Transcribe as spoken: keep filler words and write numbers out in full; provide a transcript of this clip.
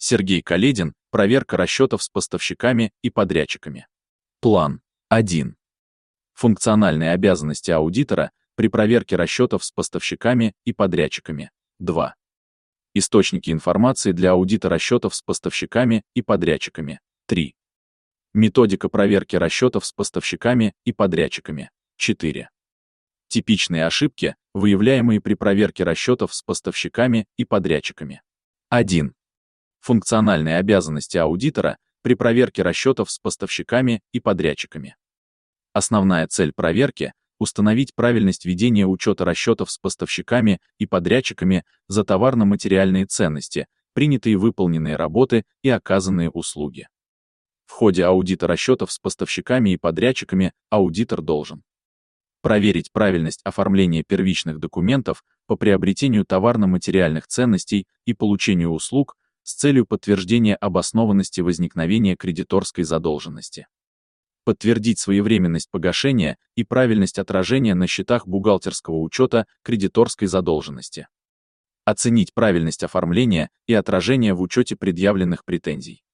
Сергей Каледин. Проверка расчетов с поставщиками и подрядчиками. План. один. Функциональные обязанности аудитора при проверке расчетов с поставщиками и подрядчиками. два. Источники информации для аудита расчетов с поставщиками и подрядчиками. три. Методика проверки расчетов с поставщиками и подрядчиками. четыре. Типичные ошибки, выявляемые при проверке расчетов с поставщиками и подрядчиками. один. Функциональные обязанности аудитора при проверке расчетов с поставщиками и подрядчиками. Основная цель проверки — установить правильность ведения учета расчетов с поставщиками и подрядчиками за товарно-материальные ценности, принятые и выполненные работы и оказанные услуги. В ходе аудита расчетов с поставщиками и подрядчиками аудитор должен проверить правильность оформления первичных документов по приобретению товарно-материальных ценностей и получению услуг с целью подтверждения обоснованности возникновения кредиторской задолженности. Подтвердить своевременность погашения и правильность отражения на счетах бухгалтерского учета кредиторской задолженности. Оценить правильность оформления и отражения в учете предъявленных претензий.